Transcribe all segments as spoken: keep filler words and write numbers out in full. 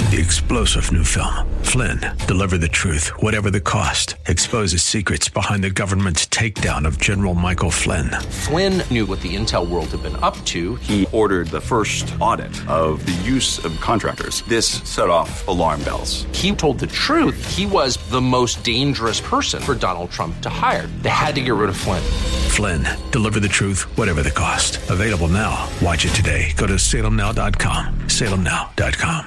The explosive new film, Flynn, deliver the truth, whatever the cost, exposes secrets behind the government's takedown of General Michael Flynn. Flynn knew what the intel world had been up to. He ordered the first audit of the use of contractors. This set off alarm bells. He told the truth. He was the most dangerous person for Donald Trump to hire. They had to get rid of Flynn. Flynn, deliver the truth, whatever the cost. Available now. Watch it today. Go to salem now dot com. salem now dot com.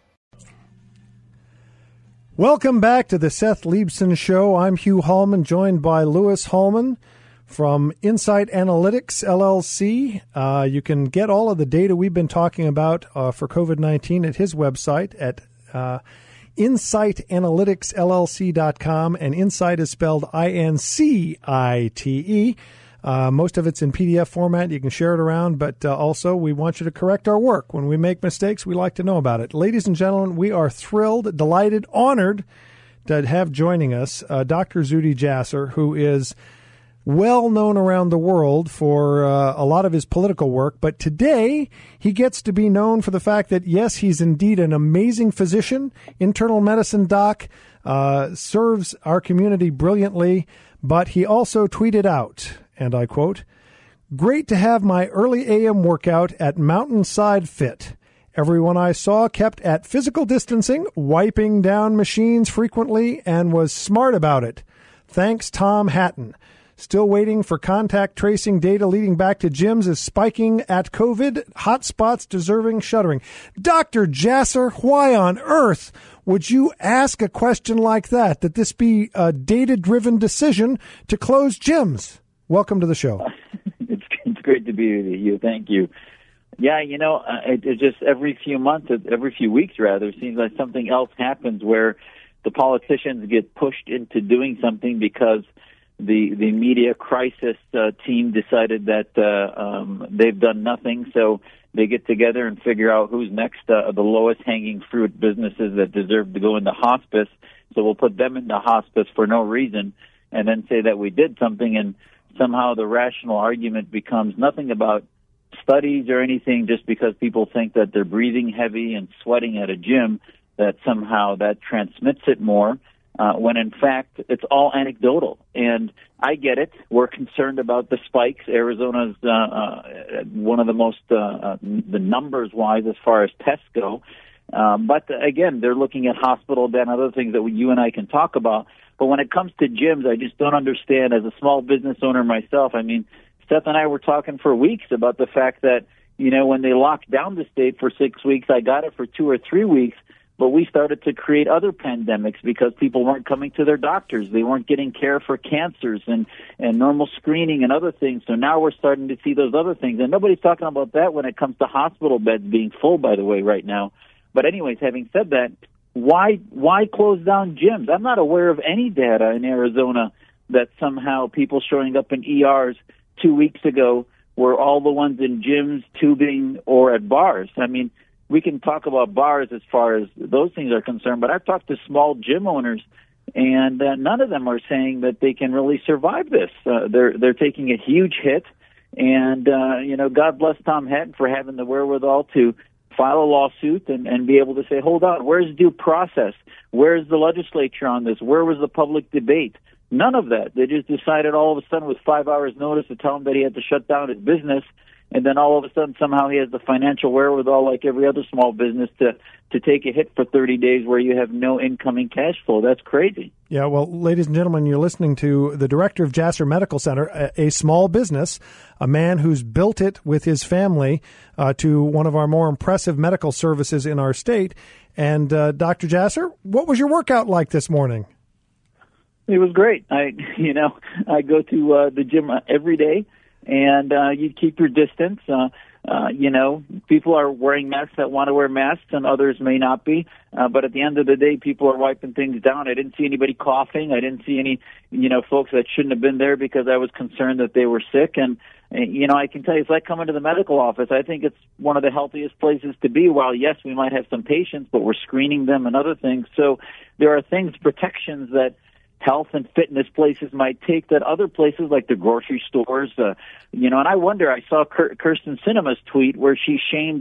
Welcome back to the Seth Leibson Show. I'm Hugh Hallman, joined by Louis Hallman from Insight Analytics, L L C. Uh, you can get all of the data we've been talking about uh, for COVID nineteen at his website at uh, insight analytics l l c dot com, and Insight is spelled I N C I T E. Uh, most of it's in P D F format. You can share it around, but uh, also we want you to correct our work. When we make mistakes, we like to know about it. Ladies and gentlemen, we are thrilled, delighted, honored to have joining us uh, Doctor Zuhdi Jasser, who is well known around the world for uh, a lot of his political work. But today, he gets to be known for the fact that, yes, he's indeed an amazing physician, internal medicine doc, uh, serves our community brilliantly, but he also tweeted out, and I quote, "Great to have my early A M workout at Mountainside Fit. Everyone I saw kept at physical distancing, wiping down machines frequently, and was smart about it. Thanks, Tom Hatton. Still waiting for contact tracing data leading back to gyms is spiking at COVID. Hotspots deserving shuttering." Doctor Jasser, why on earth would you ask a question like that, that this be a data-driven decision to close gyms? Welcome to the show. It's, it's great to be with you. Thank you. Yeah, you know, uh, it, it just every few months, every few weeks rather, it seems like something else happens where the politicians get pushed into doing something because the the media crisis uh, team decided that uh, um, they've done nothing, so they get together and figure out who's next, uh, the lowest hanging fruit businesses that deserve to go into hospice. So we'll put them into hospice for no reason and then say that we did something, and somehow the rational argument becomes nothing about studies or anything, just because people think that they're breathing heavy and sweating at a gym, that somehow that transmits it more. Uh, when in fact it's all anecdotal. And I get it. We're concerned about the spikes. Arizona's uh, uh, one of the most, uh, uh, the numbers-wise as far as tests go. Um, but again, they're looking at hospital debt and other things that we, you and I can talk about. But when it comes to gyms, I just don't understand. As a small business owner myself, I mean, Seth and I were talking for weeks about the fact that, you know, when they locked down the state for six weeks, I got it for two or three weeks. But we started to create other pandemics because people weren't coming to their doctors. They weren't getting care for cancers and, and normal screening and other things. So now we're starting to see those other things. And nobody's talking about that when it comes to hospital beds being full, by the way, right now. But anyways, having said that, why why close down gyms? I'm not aware of any data in Arizona that somehow people showing up in E Rs two weeks ago were all the ones in gyms, tubing, or at bars. I mean, we can talk about bars as far as those things are concerned, but I've talked to small gym owners, and uh, none of them are saying that they can really survive this. Uh, they're they're taking a huge hit, and uh, you know, God bless Tom Hatton for having the wherewithal to file a lawsuit and, and be able to say, hold on, where's due process? Where's the legislature on this? Where was the public debate? None of that. They just decided all of a sudden with five hours notice to tell him that he had to shut down his business. And then all of a sudden, somehow he has the financial wherewithal, like every other small business, to, to take a hit for thirty days where you have no incoming cash flow. That's crazy. Yeah, well, ladies and gentlemen, you're listening to the director of Jasser Medical Center, a, a small business, a man who's built it with his family uh, to one of our more impressive medical services in our state. And uh, Doctor Jasser, what was your workout like this morning? It was great. I, you know, I go to uh, the gym every day. And uh, you keep your distance. Uh, uh, you know, people are wearing masks that want to wear masks, and others may not be. Uh, but at the end of the day, people are wiping things down. I didn't see anybody coughing. I didn't see any, you know, folks that shouldn't have been there because I was concerned that they were sick. And, you know, I can tell you, it's like coming to the medical office. I think it's one of the healthiest places to be. While, yes, we might have some patients, but we're screening them and other things. So there are things, protections that health and fitness places might take that other places like the grocery stores, uh, you know, and I wonder, I saw Kirsten Sinema's tweet where she shamed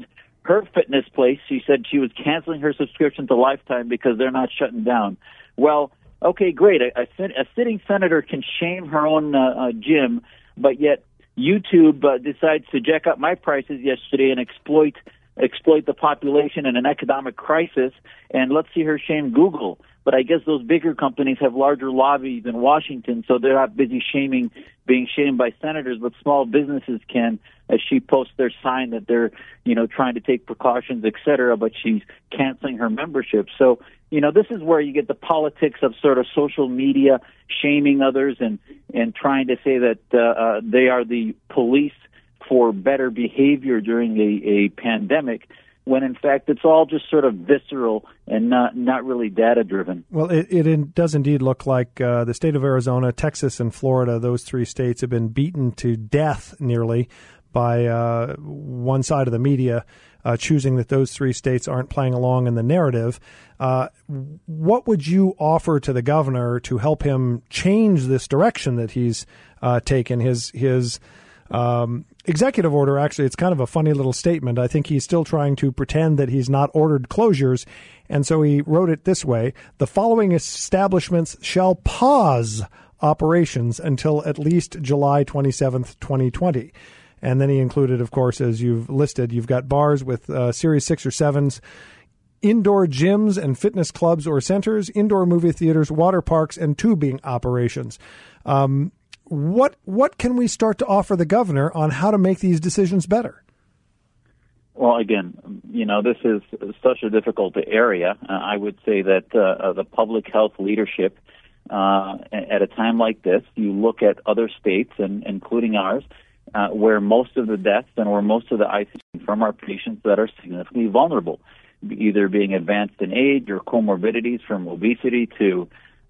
her fitness place, she said she was canceling her subscription to Lifetime because they're not shutting down. Well, okay, great. A, a, a sitting senator can shame her own uh, uh, gym, but yet YouTube uh, decides to jack up my prices yesterday and exploit exploit the population in an economic crisis, and let's see her shame Google. But I guess those bigger companies have larger lobbies in Washington, so they're not busy shaming, being shamed by senators, but small businesses can, as she posts their sign that they're, you know, trying to take precautions, et cetera, but she's canceling her membership. So, you know, this is where you get the politics of sort of social media shaming others and, and trying to say that uh, uh, they are the police for better behavior during a, a pandemic, when in fact it's all just sort of visceral and not not really data driven. Well, it, it does indeed look like uh, the state of Arizona, Texas, and Florida, those three states have been beaten to death nearly by uh, one side of the media, uh, choosing that those three states aren't playing along in the narrative. Uh, what would you offer to the governor to help him change this direction that he's uh, taken? His his um, executive order, actually, it's kind of a funny little statement. I think he's still trying to pretend that he's not ordered closures. And so he wrote it this way: the following establishments shall pause operations until at least July twenty-seventh, twenty twenty. And then he included, of course, as you've listed, you've got bars with uh, Series six or sevens, indoor gyms and fitness clubs or centers, indoor movie theaters, water parks, and tubing operations. Um, What what can we start to offer the governor on how to make these decisions better? Well, again, you know, this is such a difficult area. Uh, I would say that uh, the public health leadership, uh, at a time like this, you look at other states, and including ours, uh, where most of the deaths and where most of the I C U from are patients that are significantly vulnerable, either being advanced in age or comorbidities from obesity to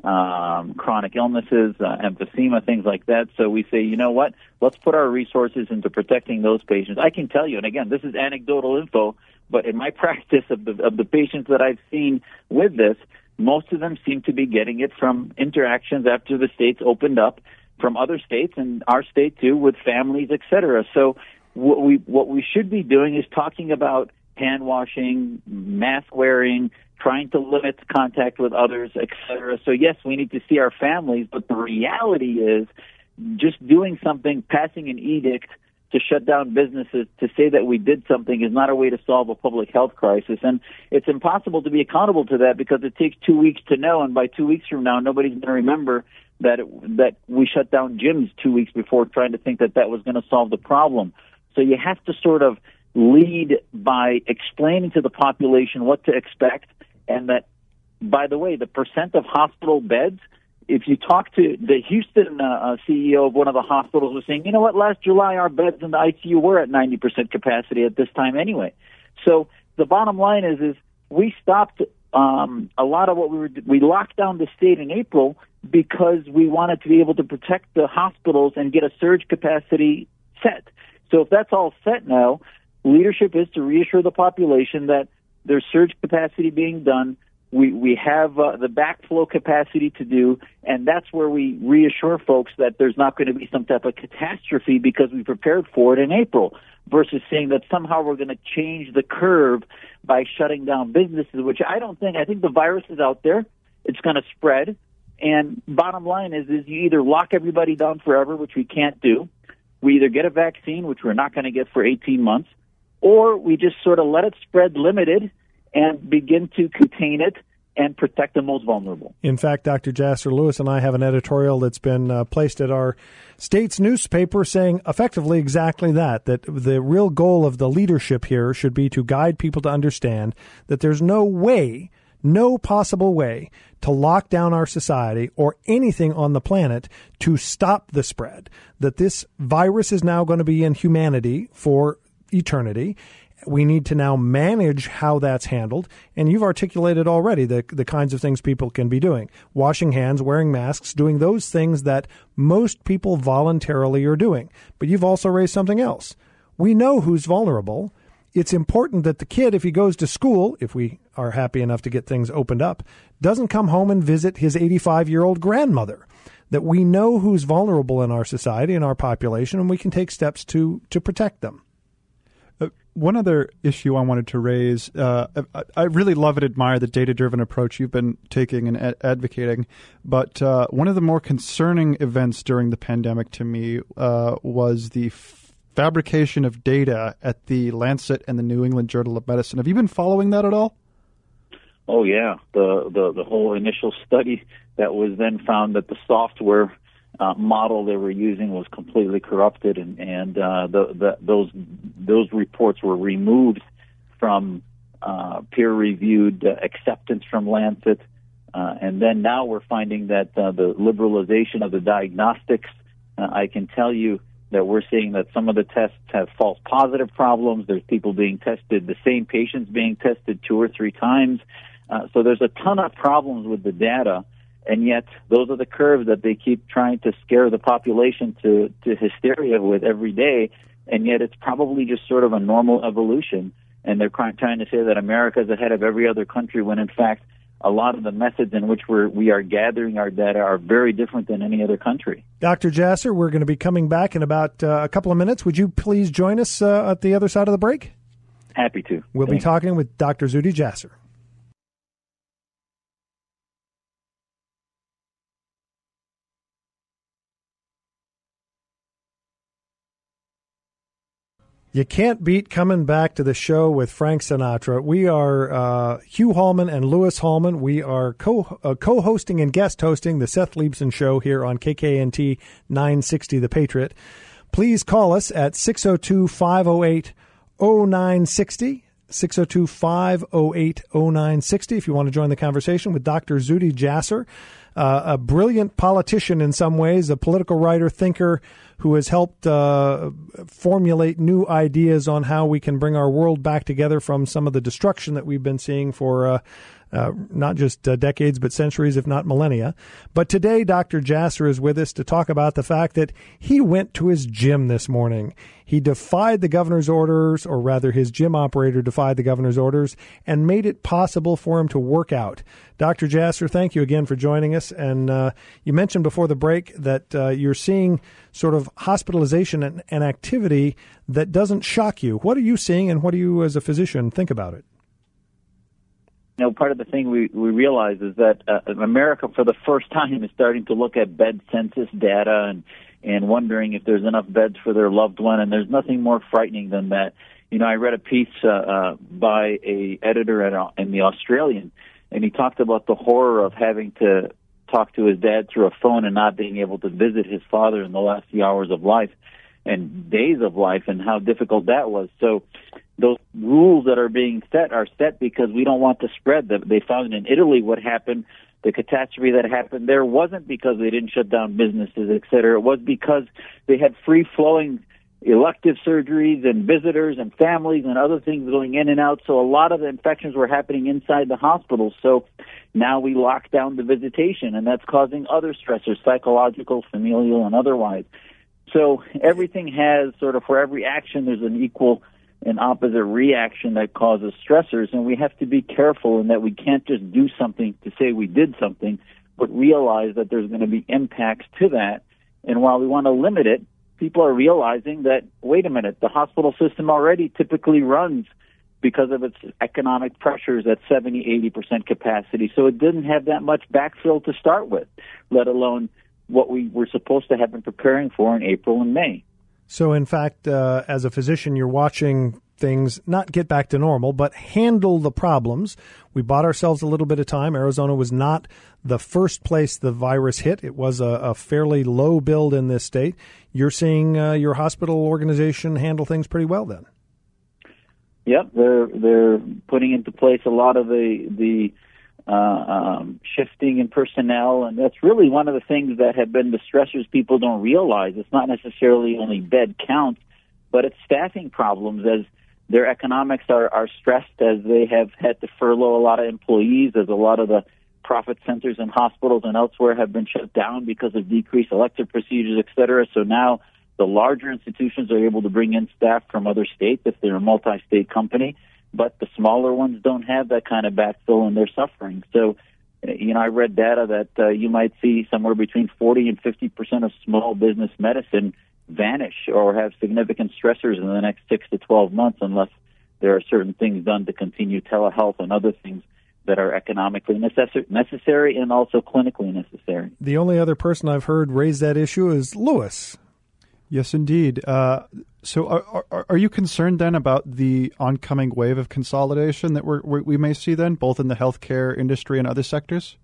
Um, chronic illnesses, uh, emphysema, things like that. So we say, you know what, let's put our resources into protecting those patients. I can tell you, and again, this is anecdotal info, but in my practice of the of the patients that I've seen with this, most of them seem to be getting it from interactions after the states opened up, from other states and our state too, with families, et cetera. So what we what we should be doing is talking about hand washing, mask wearing, trying to limit contact with others, et cetera. So, yes, we need to see our families, but the reality is just doing something, passing an edict to shut down businesses, to say that we did something is not a way to solve a public health crisis. And it's impossible to be accountable to that because it takes two weeks to know, and by two weeks from now, nobody's going to remember that it, that we shut down gyms two weeks before trying to think that that was going to solve the problem. So you have to sort of lead by explaining to the population what to expect. And that, by the way, the percent of hospital beds, if you talk to the Houston uh, C E O of one of the hospitals was saying, you know what, last July our beds in the I C U were at ninety percent capacity at this time anyway. So the bottom line is, is we stopped um, a lot of what we were, we locked down the state in April because we wanted to be able to protect the hospitals and get a surge capacity set. So if that's all set now, leadership is to reassure the population that there's surge capacity being done. We we have uh, the backflow capacity to do, and that's where we reassure folks that there's not going to be some type of catastrophe because we prepared for it in April, versus saying that somehow we're going to change the curve by shutting down businesses, which I don't think. I think the virus is out there. It's going to spread. And bottom line is, is you either lock everybody down forever, which we can't do. We either get a vaccine, which we're not going to get for eighteen months, or we just sort of let it spread limited and begin to contain it and protect the most vulnerable. In fact, Doctor Jasser Lewis and I have an editorial that's been uh, placed at our state's newspaper saying effectively exactly that, that the real goal of the leadership here should be to guide people to understand that there's no way, no possible way to lock down our society or anything on the planet to stop the spread, that this virus is now going to be in humanity for eternity. We need to now manage how that's handled. And you've articulated already the the kinds of things people can be doing. Washing hands, wearing masks, doing those things that most people voluntarily are doing. But you've also raised something else. We know who's vulnerable. It's important that the kid, if he goes to school, if we are happy enough to get things opened up, doesn't come home and visit his eighty-five-year-old grandmother. That we know who's vulnerable in our society, in our population, and we can take steps to to protect them. one other issue I wanted to raise, uh, I, I really love and admire the data-driven approach you've been taking and ad- advocating, but uh, one of the more concerning events during the pandemic to me uh, was the f- fabrication of data at the Lancet and the New England Journal of Medicine. Have you been following that at all? Oh, yeah. The, the, the whole initial study that was then found that the software Uh, model they were using was completely corrupted, and and uh, the, the, those those reports were removed from uh, peer-reviewed uh, acceptance from Lancet, uh, and then now we're finding that uh, the liberalization of the diagnostics. Uh, I can tell you that we're seeing that some of the tests have false positive problems. There's people being tested, the same patients being tested two or three times. Uh, so there's a ton of problems with the data. And yet, those are the curves that they keep trying to scare the population to, to hysteria with every day. And yet, it's probably just sort of a normal evolution. And they're trying to say that America is ahead of every other country when, in fact, a lot of the methods in which we're, we are gathering our data are very different than any other country. Doctor Jasser, we're going to be coming back in about uh, a couple of minutes. Would you please join us uh, at the other side of the break? Happy to. We'll Thanks. be talking with Doctor Zuhdi Jasser. You can't beat coming back to the show with Frank Sinatra. We are uh, Hugh Hallman and Louis Hallman. We are co- uh, co-hosting and guest hosting the Seth Leibsohn Show here on K K N T nine sixty The Patriot. Please call us at six oh two, five oh eight, oh nine six oh, six oh two, five oh eight, oh nine six oh if you want to join the conversation with Doctor Zuhdi Jasser, uh, a brilliant politician in some ways, a political writer, thinker, who has helped uh, formulate new ideas on how we can bring our world back together from some of the destruction that we've been seeing for uh, uh, not just uh, decades, but centuries, if not millennia. But today, Doctor Jasser is with us to talk about the fact that he went to his gym this morning. He defied the governor's orders, or rather his gym operator defied the governor's orders, and made it possible for him to work out. Doctor Jasser, thank you again for joining us. And uh, you mentioned before the break that uh, you're seeing sort of hospitalization and, and activity that doesn't shock you. What are you seeing, and what do you as a physician think about it? You know, part of the thing we, we realize is that uh, America, for the first time, is starting to look at bed census data and, and wondering if there's enough beds for their loved one, and there's nothing more frightening than that. You know, I read a piece uh, uh, by a editor at, uh, in the Australian, and he talked about the horror of having to talk to his dad through a phone and not being able to visit his father in the last few hours of life and days of life, and how difficult that was. So those rules that are being set are set because we don't want to spread them. They found in Italy what happened, the catastrophe that happened there wasn't because they didn't shut down businesses, et cetera. It was because they had free-flowing elective surgeries and visitors and families and other things going in and out. So a lot of the infections were happening inside the hospitals. So now we lock down the visitation, and that's causing other stressors, psychological, familial, and otherwise. So everything has sort of, for every action, there's an equal and opposite reaction that causes stressors, and we have to be careful in that we can't just do something to say we did something, but realize that there's going to be impacts to that. And while we want to limit it, people are realizing that, wait a minute, the hospital system already typically runs because of its economic pressures at seventy, eighty percent capacity. So it didn't have that much backfill to start with, let alone what we were supposed to have been preparing for in April and May. So, in fact, uh, as a physician, you're watching things not get back to normal, but handle the problems. We bought ourselves a little bit of time. Arizona was not the first place the virus hit. It was a, a fairly low build in this state. You're seeing uh, your hospital organization handle things pretty well then. Yep, they're they're putting into place a lot of the the uh, um, shifting in personnel, and that's really one of the things that have been the stressors people don't realize. It's not necessarily only bed count, but it's staffing problems as their economics are, are stressed, as they have had to furlough a lot of employees, as a lot of the profit centers and hospitals and elsewhere have been shut down because of decreased elective procedures, et cetera. So now the larger institutions are able to bring in staff from other states if they're a multi-state company, but the smaller ones don't have that kind of backfill, and they're suffering. So, you know, I read data that uh, you might see somewhere between forty and fifty percent of small business medicine vanish or have significant stressors in the next six to twelve months unless there are certain things done to continue telehealth and other things that are economically necessary, necessary and also clinically necessary. The only other person I've heard raise that issue is Lewis. Yes, indeed. Uh, so are, are, are you concerned then about the oncoming wave of consolidation that we're, we may see then, both in the healthcare industry and other sectors?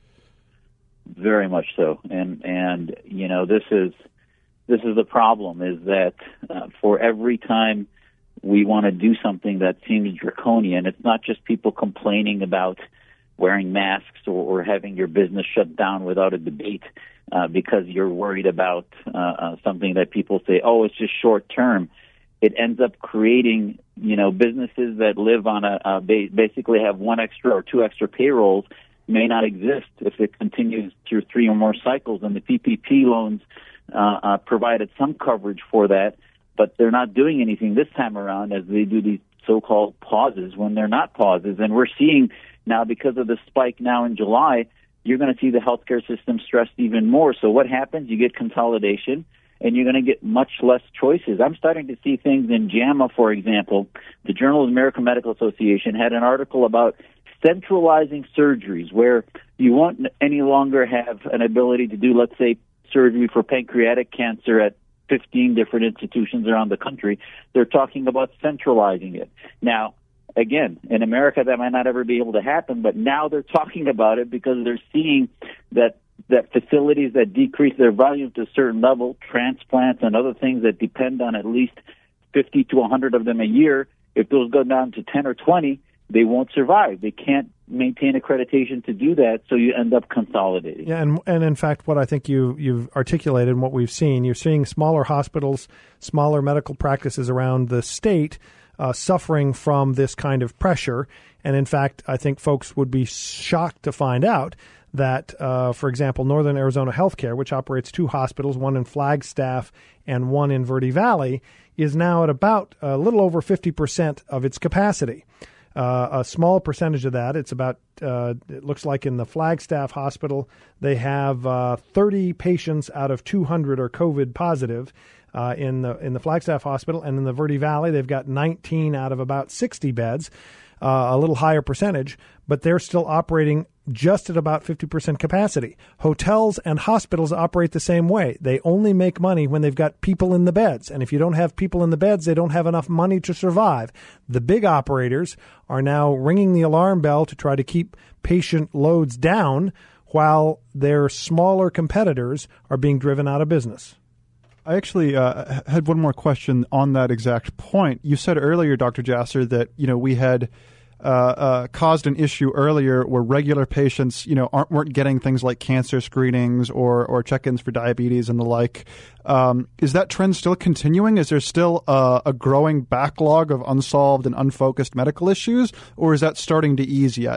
Very much so. And, and you know, this is this is the problem, is that uh, for every time we want to do something that seems draconian, it's not just people complaining about wearing masks or, or having your business shut down without a debate uh, because you're worried about uh, uh, something that people say, oh, it's just short term. It ends up creating, you know, businesses that live on a, uh, basically have one extra or two extra payrolls may not exist if it continues through three or more cycles. And the P P P loans uh, uh, provided some coverage for that, but they're not doing anything this time around as they do these so-called pauses when they're not pauses. And we're seeing now, because of the spike now in July, you're going to see the healthcare system stressed even more. So what happens? You get consolidation, and you're going to get much less choices. I'm starting to see things in JAMA, for example. The Journal of the American Medical Association had an article about centralizing surgeries, where you won't any longer have an ability to do, let's say, surgery for pancreatic cancer at fifteen different institutions around the country. They're talking about centralizing it. Now, again, in America, that might not ever be able to happen, but now they're talking about it because they're seeing that that facilities that decrease their volume to a certain level, transplants and other things that depend on at least fifty to one hundred of them a year, if those go down to ten or twenty, they won't survive. They can't maintain accreditation to do that, so you end up consolidating. Yeah, and and in fact, what I think you, you've articulated and what we've seen, you're seeing smaller hospitals, smaller medical practices around the state uh, suffering from this kind of pressure. And in fact, I think folks would be shocked to find out that, uh, for example, Northern Arizona Healthcare, which operates two hospitals, one in Flagstaff and one in Verde Valley, is now at about a little over fifty percent of its capacity. Uh, a small percentage of that, it's about, uh, it looks like in the Flagstaff Hospital, they have uh, thirty patients out of two hundred are COVID positive uh, in the in the Flagstaff Hospital. And in the Verde Valley, they've got nineteen out of about sixty beds, uh, a little higher percentage, but they're still operating just at about fifty percent capacity. Hotels and hospitals operate the same way. They only make money when they've got people in the beds. And if you don't have people in the beds, they don't have enough money to survive. The big operators are now ringing the alarm bell to try to keep patient loads down while their smaller competitors are being driven out of business. I actually uh, had one more question on that exact point. You said earlier, Doctor Jasser, that, you know, we had Uh, uh, caused an issue earlier where regular patients, you know, aren't weren't getting things like cancer screenings or or check-ins for diabetes and the like. Um, is that trend still continuing? Is there still uh, a growing backlog of unsolved and unfocused medical issues, or is that starting to ease yet?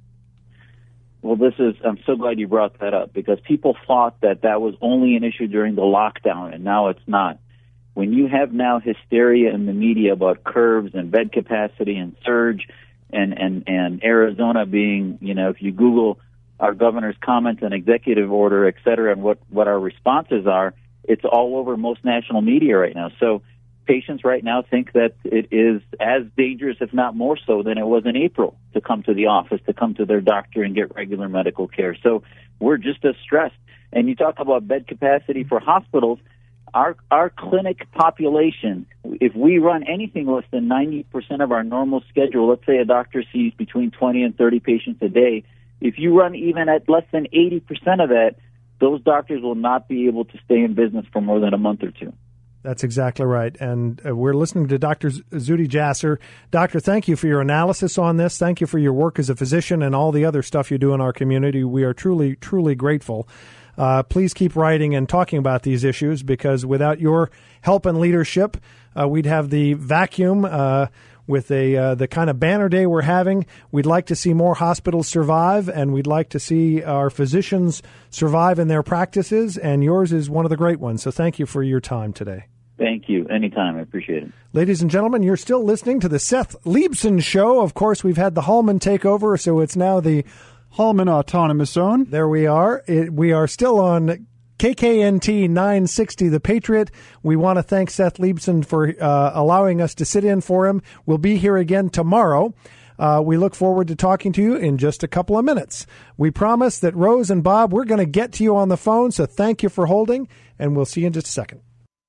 Well, this is, I'm so glad you brought that up, because people thought that that was only an issue during the lockdown, and now it's not. When you have now hysteria in the media about curves and bed capacity and surge, and, and, and Arizona being, you know, if you Google our governor's comments and executive order, et cetera, and what, what our responses are, it's all over most national media right now. So patients right now think that it is as dangerous, if not more so, than it was in April to come to the office, to come to their doctor and get regular medical care. So we're just as stressed. And you talk about bed capacity for hospitals. Our our clinic population, if we run anything less than ninety percent of our normal schedule, let's say a doctor sees between twenty and thirty patients a day, if you run even at less than eighty percent of that, those doctors will not be able to stay in business for more than a month or two. That's exactly right. And uh, we're listening to Doctor Zuhdi Jasser. Doctor, thank you for your analysis on this. Thank you for your work as a physician and all the other stuff you do in our community. We are truly, truly grateful. Uh, please keep writing and talking about these issues, because without your help and leadership, uh, we'd have the vacuum uh, with a uh, the kind of banner day we're having. We'd like to see more hospitals survive, and we'd like to see our physicians survive in their practices, and yours is one of the great ones. So thank you for your time today. Thank you. Anytime. I appreciate it. Ladies and gentlemen, you're still listening to the Seth Leibsohn Show. Of course, we've had the Hallman takeover, so it's now the Hallman Autonomous Zone. There we are. It, we are still on K K N T nine sixty, The Patriot. We want to thank Seth Leibsohn for uh, allowing us to sit in for him. We'll be here again tomorrow. Uh, we look forward to talking to you in just a couple of minutes. We promise that Rose and Bob, we're going to get to you on the phone, so thank you for holding, and we'll see you in just a second.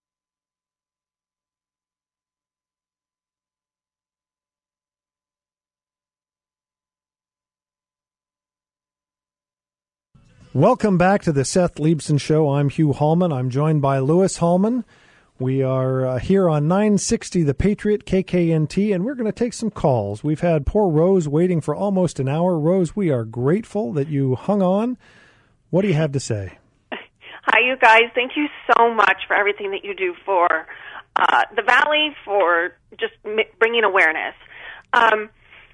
Welcome back to the Seth Leibsohn Show. I'm Hugh Hallman. I'm joined by Louis Hallman. We are uh, here on nine sixty The Patriot, K K N T, and we're going to take some calls. We've had poor Rose waiting for almost an hour. Rose, we are grateful that you hung on. What do you have to say? Hi, you guys. Thank you so much for everything that you do for uh, the Valley, for just bringing awareness. Um,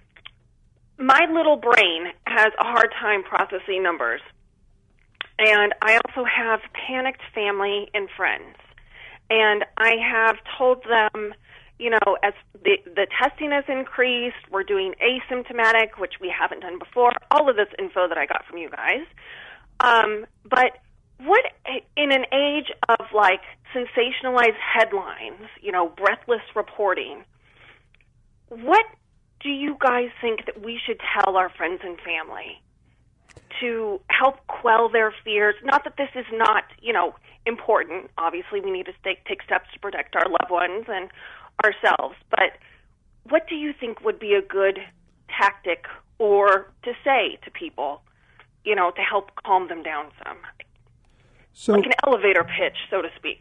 my little brain has a hard time processing numbers. And I also have panicked family and friends. And I have told them, you know, as the, the testing has increased, we're doing asymptomatic, which we haven't done before, all of this info that I got from you guys. Um, but what, in an age of, like, sensationalized headlines, you know, breathless reporting, what do you guys think that we should tell our friends and family to help quell their fears? Not that this is not, you know, important. Obviously, we need to stay, take steps to protect our loved ones and ourselves. But what do you think would be a good tactic or to say to people, you know, to help calm them down some? So, like an elevator pitch, so to speak.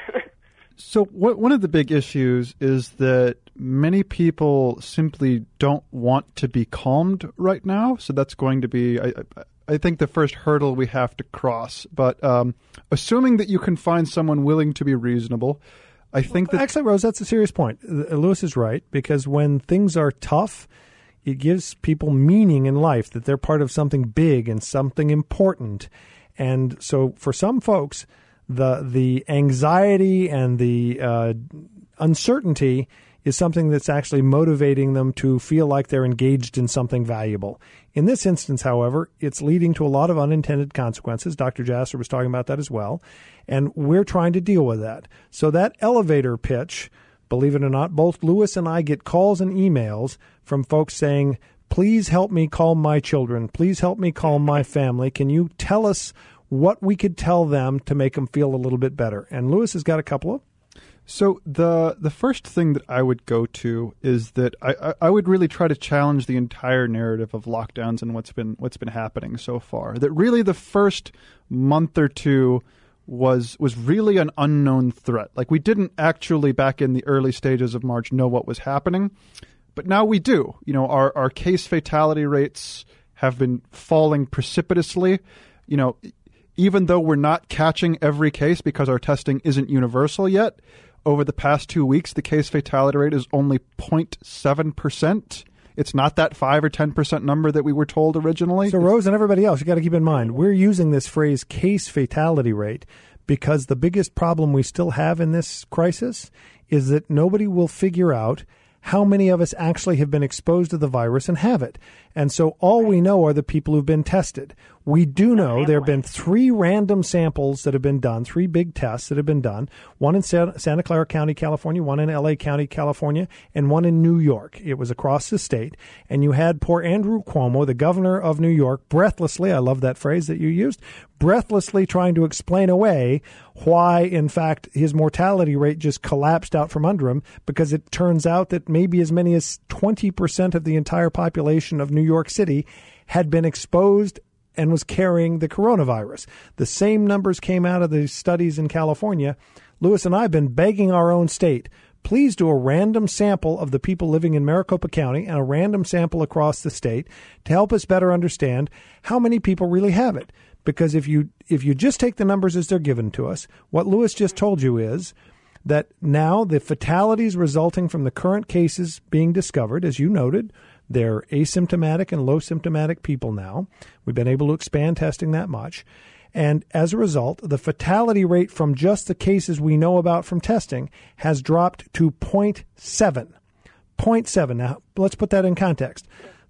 So what, one of the big issues is that many people simply don't want to be calmed right now. So that's going to be, I, I think, the first hurdle we have to cross. But um, assuming that you can find someone willing to be reasonable, I think that... Actually, Rose, that's a serious point. Louis is right, because when things are tough, it gives people meaning in life, that they're part of something big and something important. And so for some folks, the the anxiety and the uh, uncertainty is something that's actually motivating them to feel like they're engaged in something valuable. In this instance, however, it's leading to a lot of unintended consequences. Doctor Jasser was talking about that as well. And we're trying to deal with that. So that elevator pitch, believe it or not, both Louis and I get calls and emails from folks saying, please help me calm my children. Please help me calm my family. Can you tell us what we could tell them to make them feel a little bit better? And Louis has got a couple of. So the the first thing that I would go to is that I, I would really try to challenge the entire narrative of lockdowns and what's been what's been happening so far. That really the first month or two was was really an unknown threat. Like, we didn't actually, back in the early stages of March, know what was happening, but now we do. You know, our our case fatality rates have been falling precipitously. You know, even though we're not catching every case because our testing isn't universal yet, over the past two weeks, the case fatality rate is only zero point seven percent. It's not that five or ten percent number that we were told originally. So, Rose and everybody else, you got to keep in mind, we're using this phrase case fatality rate because the biggest problem we still have in this crisis is that nobody will figure out how many of us actually have been exposed to the virus and have it. And so all we know are the people who've been tested. We do know there have been three random samples that have been done, three big tests that have been done, one in Santa Clara County, California, one in L A County, California, and one in New York. It was across the state. And you had poor Andrew Cuomo, the governor of New York, breathlessly, I love that phrase that you used, breathlessly trying to explain away why, in fact, his mortality rate just collapsed out from under him, because it turns out that maybe as many as twenty percent of the entire population of New York City had been exposed and was carrying the coronavirus. The same numbers came out of the studies in California. Louis and I have been begging our own state, please do a random sample of the people living in Maricopa County and a random sample across the state to help us better understand how many people really have it. Because if you if you just take the numbers as they're given to us, what Louis just told you is that now the fatalities resulting from the current cases being discovered, as you noted, they're asymptomatic and low symptomatic people now. We've been able to expand testing that much. And as a result, the fatality rate from just the cases we know about from testing has dropped to zero point seven. zero point seven. Now, let's put that in context.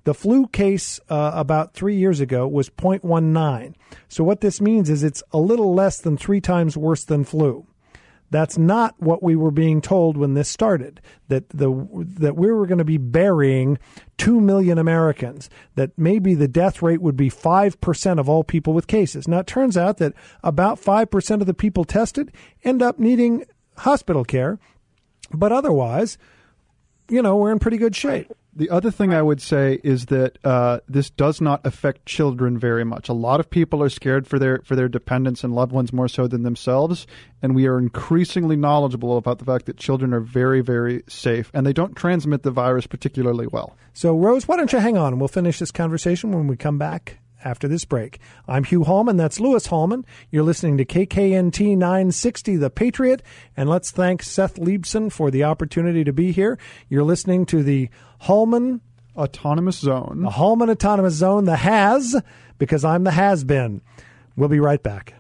The flu case uh, about three years ago was zero point one nine. So what this means is it's a little less than three times worse than flu. That's not what we were being told when this started, that the that we were going to be burying two million Americans, that maybe the death rate would be five percent of all people with cases. Now, it turns out that about five percent of the people tested end up needing hospital care, but otherwise, you know, we're in pretty good shape. The other thing I would say is that uh, this does not affect children very much. A lot of people are scared for their for their dependents and loved ones more so than themselves, and we are increasingly knowledgeable about the fact that children are very, very safe, and they don't transmit the virus particularly well. So, Rose, why don't you hang on, and we'll finish this conversation when we come back after this break. I'm Hugh Hallman. That's Louis Hallman. You're listening to K K N T nine sixty, The Patriot. And let's thank Seth Leibsohn for the opportunity to be here. You're listening to the Hallman Autonomous Zone. The Hallman Autonomous Zone, the has, because I'm the has-been. We'll be right back.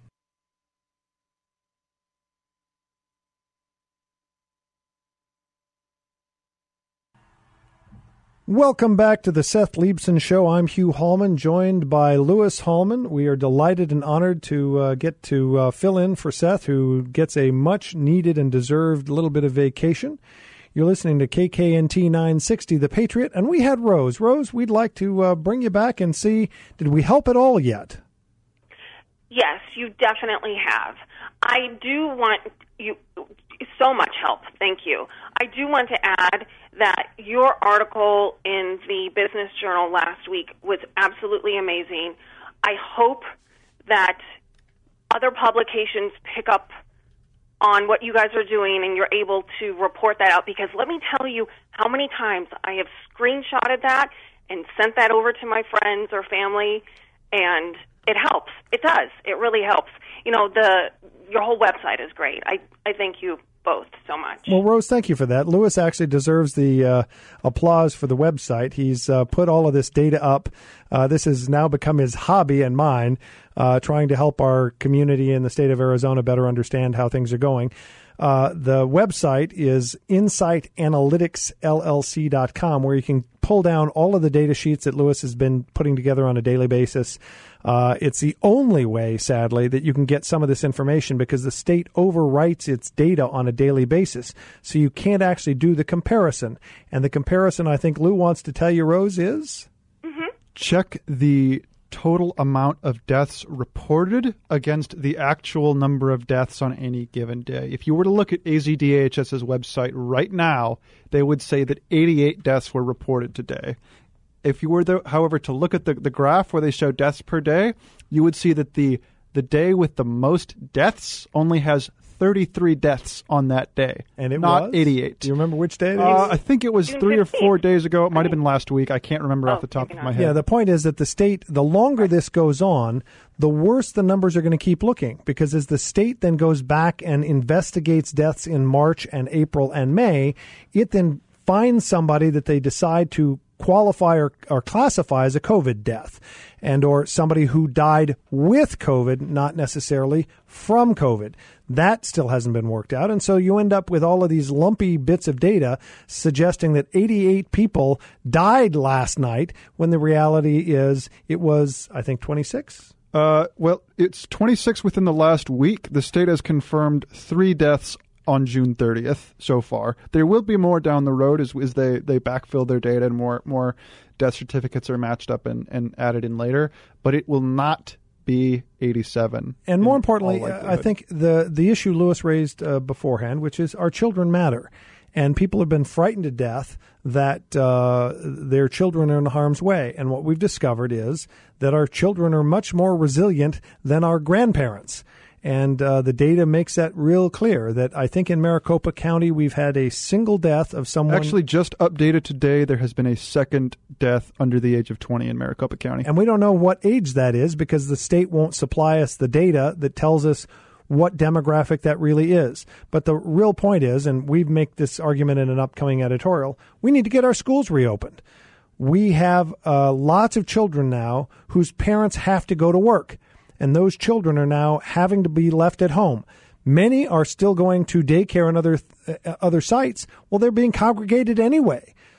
Welcome back to the Seth Leibsohn Show. I'm Hugh Hallman, joined by Louis Hallman. We are delighted and honored to uh, get to uh, fill in for Seth, who gets a much-needed and deserved little bit of vacation. You're listening to K K N T nine sixty, The Patriot, and we had Rose. Rose, we'd like to uh, bring you back and see, did we help at all yet? Yes, you definitely have. I do want you so much help. Thank you. I do want to add that your article in the Business Journal last week was absolutely amazing. I hope that other publications pick up on what you guys are doing and you're able to report that out, because let me tell you how many times I have screenshotted that and sent that over to my friends or family, and it helps. It does. It really helps. You know, the your whole website is great. I, I thank you both so much. Well, Rose, thank you for that. Louis actually deserves the uh, applause for the website. He's uh, put all of this data up. Uh, this has now become his hobby and mine, uh, trying to help our community in the state of Arizona better understand how things are going. Uh, the website is insight analytics L L C dot com, where you can pull down all of the data sheets that Louis has been putting together on a daily basis. Uh, it's the only way, sadly, that you can get some of this information, because the state overwrites its data on a daily basis. So you can't actually do the comparison. And the comparison, I think Lou wants to tell you, Rose, is? Mm-hmm. Check the total amount of deaths reported against the actual number of deaths on any given day. If you were to look at AZDAHS's website right now, they would say that eighty-eight deaths were reported today. If you were, though, however, to look at the, the graph where they show deaths per day, you would see that the the day with the most deaths only has thirty-three deaths on that day, and it not was? eighty-eight. Do you remember which day it is? Uh, I think it was three or four days ago. It might have been last week. I can't remember Oh, off the top of maybe my not. head. Yeah, the point is that the state, the longer this goes on, the worse the numbers are going to keep looking, because as the state then goes back and investigates deaths in March and April and May, it then finds somebody that they decide to qualify or, or classify as a COVID death, and or somebody who died with COVID, not necessarily from COVID. That still hasn't been worked out. And so you end up with all of these lumpy bits of data suggesting that eighty-eight people died last night, when the reality is it was, I think, twenty-six. Uh, well, it's twenty-six within the last week. The state has confirmed three deaths on June thirtieth so far. There will be more down the road as, as they, they backfill their data and more more death certificates are matched up and, and added in later. But it will not be eighty-seven. And more importantly, I think the, the issue Louis raised uh, beforehand, which is our children matter. And people have been frightened to death that uh, their children are in harm's way. And what we've discovered is that our children are much more resilient than our grandparents. And uh, the data makes that real clear, that I think in Maricopa County we've had a single death of someone. Actually, just updated today, there has been a second death under the age of twenty in Maricopa County. And we don't know what age that is, because the state won't supply us the data that tells us what demographic that really is. But the real point is, and we make this argument in an upcoming editorial, we need to get our schools reopened. We have uh, lots of children now whose parents have to go to work, and those children are now having to be left at home. Many are still going to daycare and other uh, other sites. Well, they're being congregated anyway.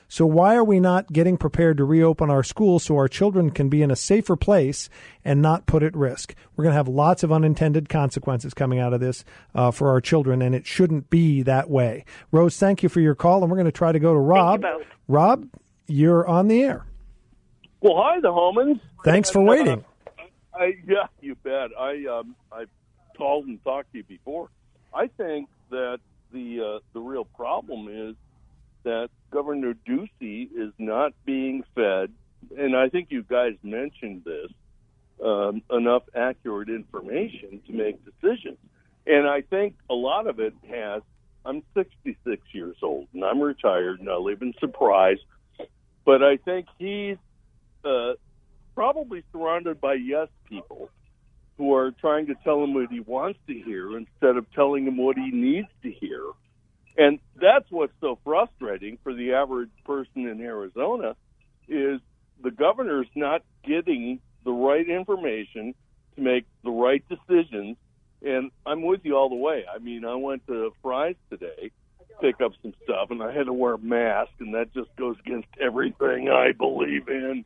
So why are we not getting prepared to reopen our schools so our children can be in a safer place and not put at risk? We're going to have lots of unintended consequences coming out of this uh, for our children, and it shouldn't be that way. Rose, thank you for your call, and we're going to try to go to Rob. Thank you both. Rob, you're on the air. Well, hi, the Homans. Thanks for waiting. Uh, I, yeah, you bet. I um, I called and talked to you before. I think that the uh, the real problem is that Governor Ducey is not being fed, and I think you guys mentioned this, um, enough accurate information to make decisions. And I think a lot of it has, I'm sixty-six years old, and I'm retired, and I live in Surprise, but I think he's uh, probably surrounded by yes people who are trying to tell him what he wants to hear instead of telling him what he needs to hear. And that's what's so frustrating for the average person in Arizona, is the governor's not getting the right information to make the right decisions. And I'm with you all the way. I mean, I went to Fry's today to pick up some stuff, and I had to wear a mask, and that just goes against everything I believe in.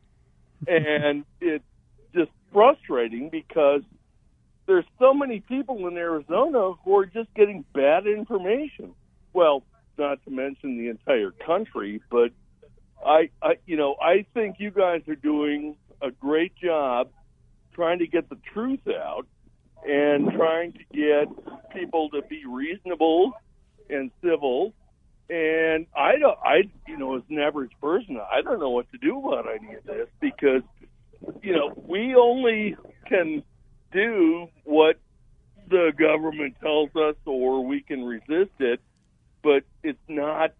And it's just frustrating because there's so many people in Arizona who are just getting bad information. Well, not to mention the entire country, but I, I, you know, I think you guys are doing a great job trying to get the truth out and trying to get people to be reasonable and civil. And I don't, I, you know, as an average person, I don't know what to do about any of this because, you know, we only can do what the government tells us, or we can resist it. But it's not,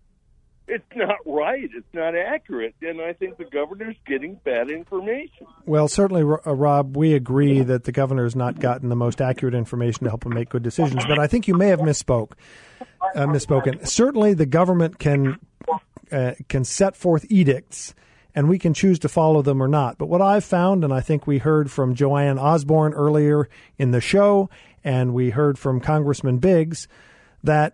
it's not right. It's not accurate. And I think the governor's getting bad information. Well, certainly, uh, Rob, we agree that the governor's not gotten the most accurate information to help him make good decisions. But I think you may have misspoke, uh, misspoken. Certainly, the government can uh, can set forth edicts, and we can choose to follow them or not. But what I've found, and I think we heard from Joanne Osborne earlier in the show, and we heard from Congressman Biggs, that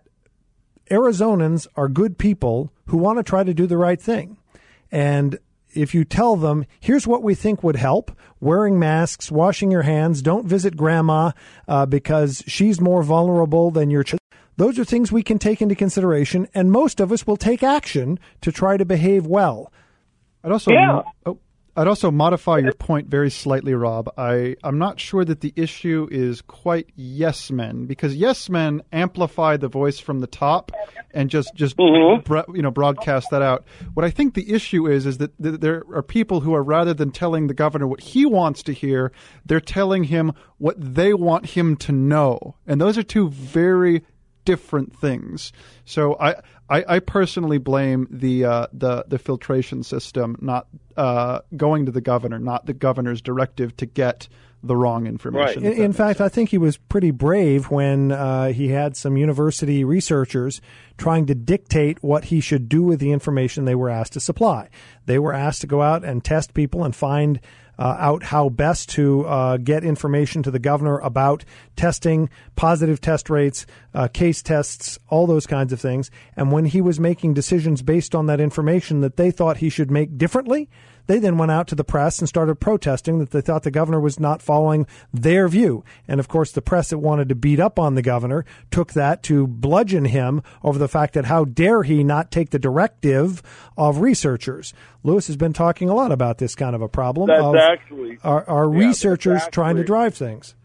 Arizonans are good people who want to try to do the right thing. And if you tell them, here's what we think would help, wearing masks, washing your hands, don't visit grandma uh, because she's more vulnerable than your child. Those are things we can take into consideration, and most of us will take action to try to behave well. I'd also, Yeah. oh, I'd also modify your point very slightly, Rob. I, I'm not sure that the issue is quite yes men, because yes men amplify the voice from the top and just just Mm-hmm. bro- you know broadcast that out. What I think the issue is is that th- there are people who are, rather than telling the governor what he wants to hear, they're telling him what they want him to know, and those are two very different things. So I, I, I personally blame the uh, the the filtration system not uh, going to the governor, not the governor's directive to get the wrong information. In, in fact, I think he was pretty brave when uh, he had some university researchers trying to dictate what he should do with the information they were asked to supply. They were asked to go out and test people and find Uh, out how best to uh, get information to the governor about testing, positive test rates, uh, case tests, all those kinds of things. And when he was making decisions based on that information that they thought he should make differently, they then went out to the press and started protesting that they thought the governor was not following their view. And, of course, the press that wanted to beat up on the governor took that to bludgeon him over the fact that how dare he not take the directive of researchers. Lewis has been talking a lot about this kind of a problem. That's of actually our, our yeah, researchers that's trying to actually- drive things.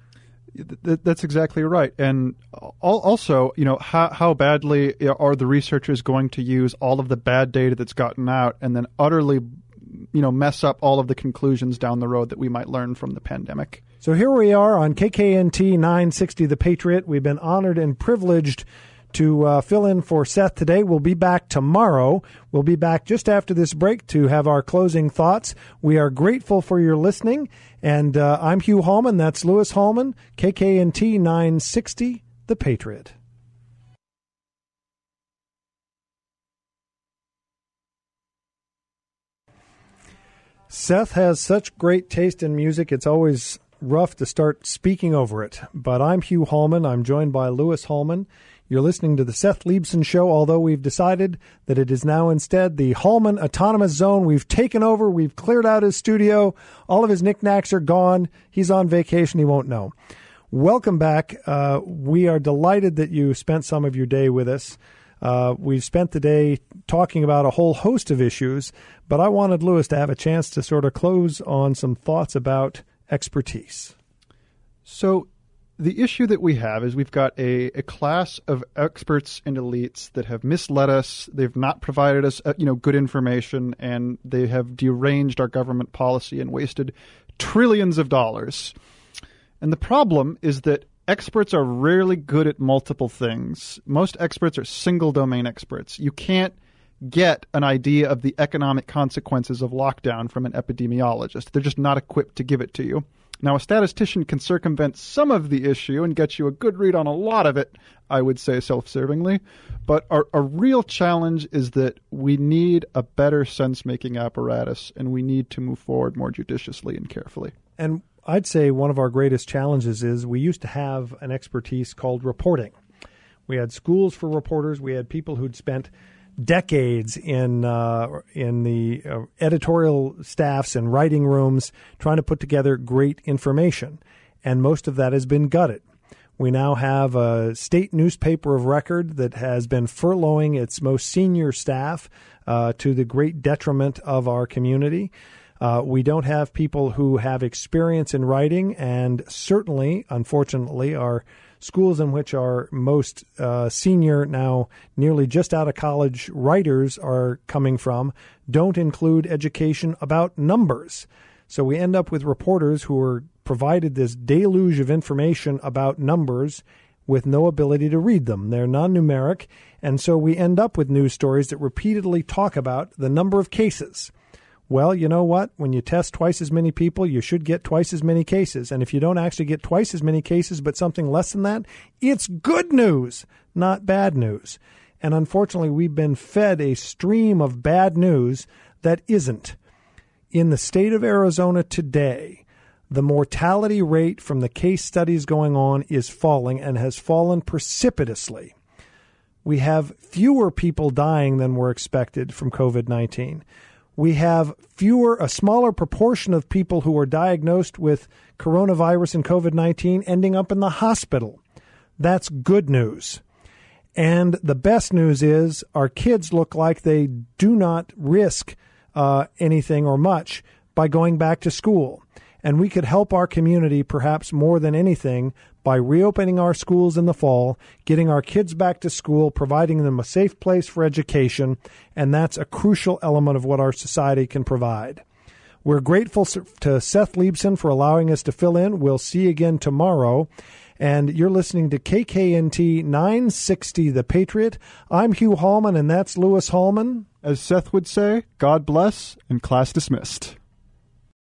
Th- That's exactly right. And al- also, you know, how, how badly are the researchers going to use all of the bad data that's gotten out and then utterly, you know, mess up all of the conclusions down the road that we might learn from the pandemic? So here we are on K K N T nine sixty The Patriot. We've been honored and privileged to uh, fill in for Seth today. We'll be back tomorrow. We'll be back just after this break to have our closing thoughts. We are grateful for your listening. And uh, I'm Hugh Hallman. That's Lewis Hallman, K K N T nine sixty The Patriot. Seth has such great taste in music, it's always rough to start speaking over it. But I'm Hugh Hallman. I'm joined by Lewis Hallman. You're listening to the Seth Leibsohn Show, although we've decided that it is now instead the Hallman Autonomous Zone. We've taken over. We've cleared out his studio. All of his knickknacks are gone. He's on vacation. He won't know. Welcome back. Uh, we are delighted that you spent some of your day with us. Uh, we've spent the day talking about a whole host of issues, but I wanted Louis to have a chance to sort of close on some thoughts about expertise. So the issue that we have is we've got a, a class of experts and elites that have misled us. They've not provided us, uh, you know, good information, and they have deranged our government policy and wasted trillions of dollars. And the problem is that experts are rarely good at multiple things. Most experts are single domain experts. You can't get an idea of the economic consequences of lockdown from an epidemiologist. They're just not equipped to give it to you. Now, a statistician can circumvent some of the issue and get you a good read on a lot of it, I would say self-servingly. But our, our real challenge is that we need a better sense-making apparatus, and we need to move forward more judiciously and carefully. And I'd say one of our greatest challenges is we used to have an expertise called reporting. We had schools for reporters. We had people who'd spent decades in uh, in the uh, editorial staffs and writing rooms trying to put together great information, and most of that has been gutted. We now have a state newspaper of record that has been furloughing its most senior staff uh, to the great detriment of our community. Uh, we don't have people who have experience in writing, and certainly, unfortunately, our schools in which our most uh, senior, now nearly just out of college writers are coming from don't include education about numbers. So we end up with reporters who are provided this deluge of information about numbers with no ability to read them. They're non-numeric, and so we end up with news stories that repeatedly talk about the number of cases. Well, you know what? When you test twice as many people, you should get twice as many cases. And if you don't actually get twice as many cases, but something less than that, it's good news, not bad news. And unfortunately, we've been fed a stream of bad news that isn't. In the state of Arizona today, the mortality rate from the case studies going on is falling and has fallen precipitously. We have fewer people dying than were expected from COVID nineteen. We have fewer, a smaller proportion of people who are diagnosed with coronavirus and COVID nineteen ending up in the hospital. That's good news. And the best news is our kids look like they do not risk uh, anything or much by going back to school. And we could help our community perhaps more than anything by reopening our schools in the fall, getting our kids back to school, providing them a safe place for education, and that's a crucial element of what our society can provide. We're grateful to Seth Leibsohn for allowing us to fill in. We'll see you again tomorrow. And you're listening to K K N T nine sixty The Patriot. I'm Hugh Hallman, and that's Louis Hallman. As Seth would say, God bless, and class dismissed.